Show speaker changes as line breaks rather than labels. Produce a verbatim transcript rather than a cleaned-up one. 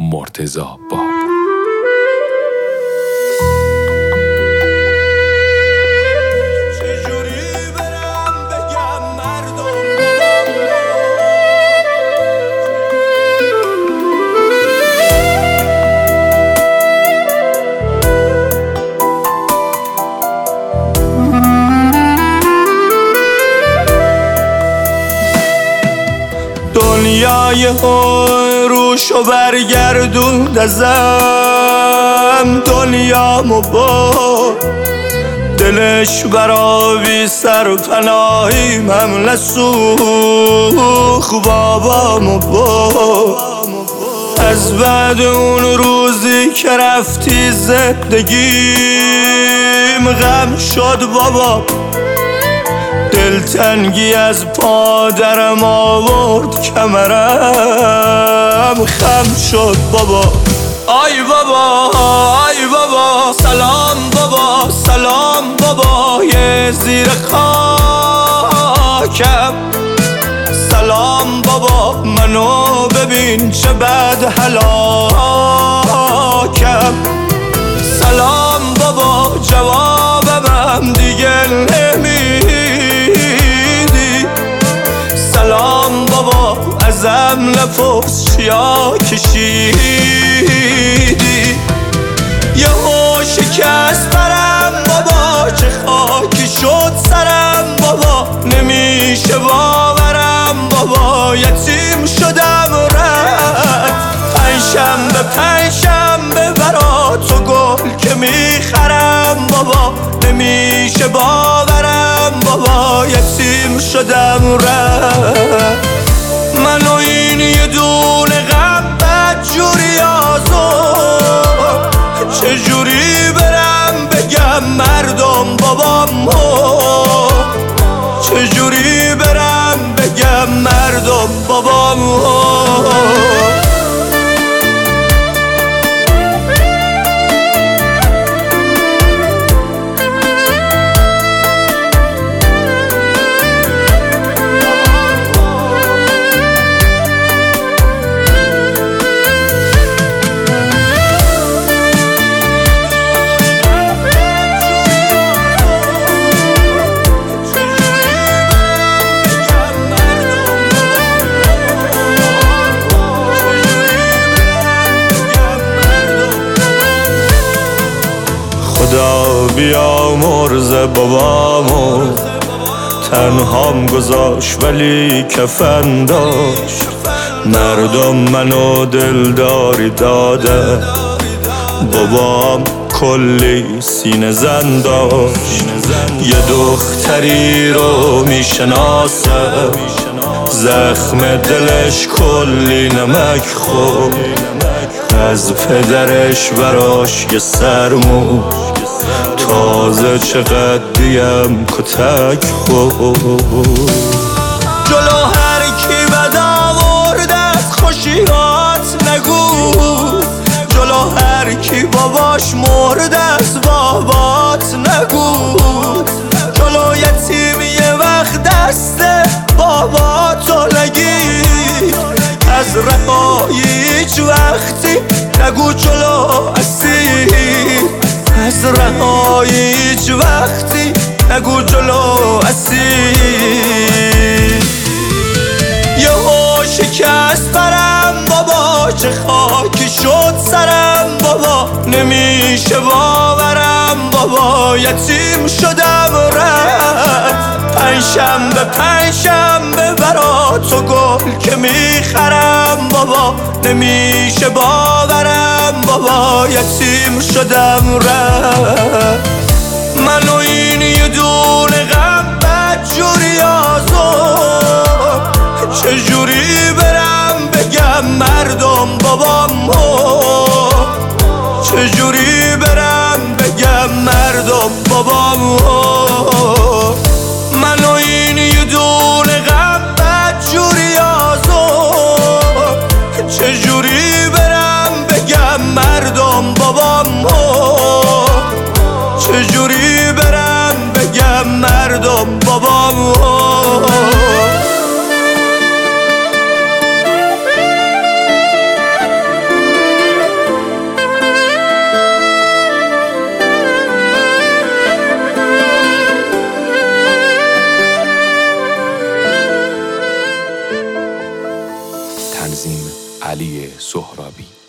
مرتضی باب.
دنیای روشو برگردون ازم، دنیامو با دلش برای سرپناهیم هم نسوخ بابامو با. از بعد اون روزی که رفتی زندگیم غم شد بابا، دلتنگی از پادرم آورد کمرم خم شد بابا. آی بابا آی بابا سلام بابا سلام بابا یه زیر خاکم. سلام بابا منو ببین چه بد هلاکم. سلام بابا جوابم دیگه نمیدی. سلام بابا ازم نفس چیا کشیدی. یه هو شکست برم بابا چه خاکی شد سرم بابا. نمیشه باورم بابا یتیم شدم رد. پنجشنبه پنجشنبه برا تو گل که میخرم بابا. نمیشه باورم بابا یتیم شدم رد. منو این یه دونه غم بدجوری آزار، چجوری برم بگم مردم بابام ها. چجوری برم بگم مردم بابام ها. خدا بیامرز بابامو، تنهام گذاشت ولی کفن داشت. مردم منو دلداری داده، بابام کلی سینه زن داشت. یه دختری رو میشناسه، زخم دلش کلی نمک خورد. از پدرش براش یه سرمو، تازه چقدر دیم کتک خورد. جلو هر کی بد آورد از خوشیات نگو، جلو هر کی باباش مرد از بابات نگو. جلو یتیم یه وقت دست باباتو نگیر. از رهایی هیچ وقتی نگو جلو اسیر. از رهایی هیچ وقتی نگو جلو اسیر. یهو شکست برم بابا چه خاکی شد سرم بابا. نمیشه باورم بابا یتیم شدم رد. پنجشنبه پنجشنبه برا تو گل که میخرم بابا. نمیشه باورم بابا یتیم شدم رد. منو این یه دونه غم بدجوری آزار، چجوری برم بگم مردم بابام ها. چجوری برم بگم مردم بابام ها. منو این یه دونه غم بدجوری آزار، چجوری برم بگم مردم بابام ها. چجوری برم بگم مردم
تنظیم علی سهرابی.